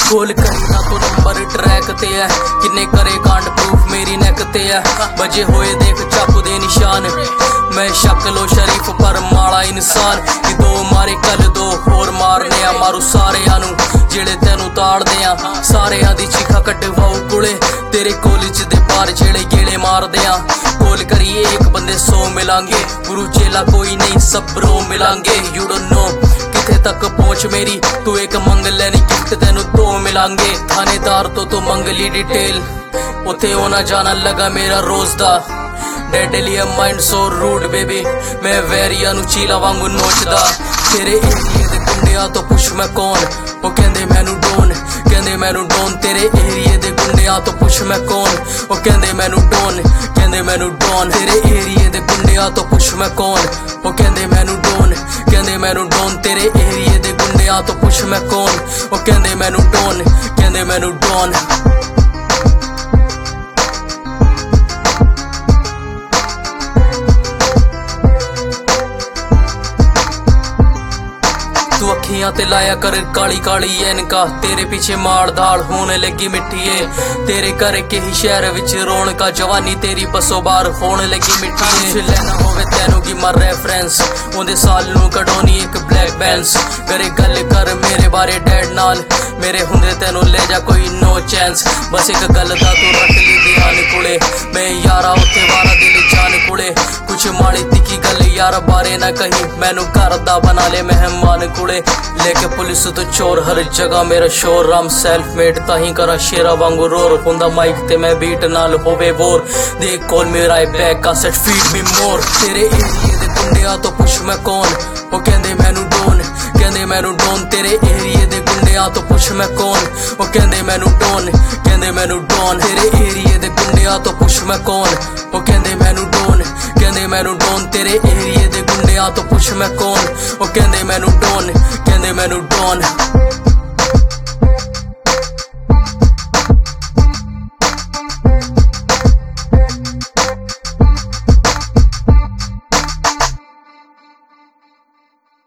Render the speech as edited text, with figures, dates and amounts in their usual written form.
ਕੋਲ ਕਰਨਾ ਤੂੰ ਨੰਬਰ ਟਰੈਕ ਤੇ ਹੈ ਕਿੰਨੇ ਕਰੇ ਕਾਂਡ ਪ੍ਰੂਫ ਮੇਰੀ ਨੈਕ ਤੇ ਹੈ ਵਜੇ ਹੋਏ ਦੇਖ ਚਾਕੂ ਦੇ ਨਿਸ਼ਾਨ मैं शक्लो शरीफ पर माड़ा इंसान कि दो मारे कल दो होर मारने आ मारू सारेयां नू जेड़े तेनू ताड़दे आ सारेयां दी चीखा कटवाऊ कुले तेरे कॉलेज दे बाहर जेड़े गेड़े मारदे आ कोल करिए एक बंदे 100 मिलांगे गुरु चेला कोई नहीं सब ब्रो मिलांगे यू डोंट नो किथे तक पहुंच मेरी तू एक मंग लेनी गिफ्ट तेनू 2 मिलांगे थानेदार तो मंग ली डिटेल उथे होना जाना लगा मेरा रोज दा deadly mind so rude baby मैं वैरिया नू चीला वांगू नोचदा तेरे एरिए दे गुंडिया तो पुछ मैं कौन ओ कहंदे मैनू डोन तेरे एरिए दे गुंडिया तो पुछ मैं कौन ओ कहंदे मैनू डोन तेरे एरिए दे गुंडिया तो पुछ मैं कौन ओ कहंदे मैनू डोन तेरे एरिए दे गुंडिया तो पुछ मैं कौन ओ कहंदे मैनू डोन तू अखियां ते लाया कर काली काली एनका तेरे पीछे माड़ धाड़ होने लगी मिट्टिए तेरे घर के ही शहर विच रौनका जवानी तेरी बसों बार होने लगी मिट्टिए लेना होवे तेनू की मर रेफरेंस ओंदे साल नू कढोनी एक ब्लैक बैंस करे गल कर मेरे बारे डैड नाल मेरे हुंदे तेनू ले जा कोई नो चांस बस एक गल दा तू रख ली ध्यान कुले मैं यारा उत्ते वारा दिल जान कुले कुछ माड़ी तिखी गल यार बारे ना कहीं मैनू घर दा बना ले मेहमान कुले लेके पुलिस तो चोर हर जगह मेरा शोर राम सेल्फ मेड ताही करा शेरा वांगू रोर हुंदा माइक ते मैं बीट नाल होवे बोर देख कॉल मी राइट बैक का सेट फीड मी मोर तेरे एरिए दे गुंडिया तो पुछ मैं कौन ओ कहंदे मैनू डोन तेरे एरिए दे गुंडिया तो पुछ मैं कौन ओ कहंदे मैनू डोन तेरे एरिए दे गुंडिया तो पुछ मैं कौन ओ कहंदे मैनू डोन तेरे एरिए दे गुंडिया तो पुछ मैं कौन ओ कहंदे मैनू डोन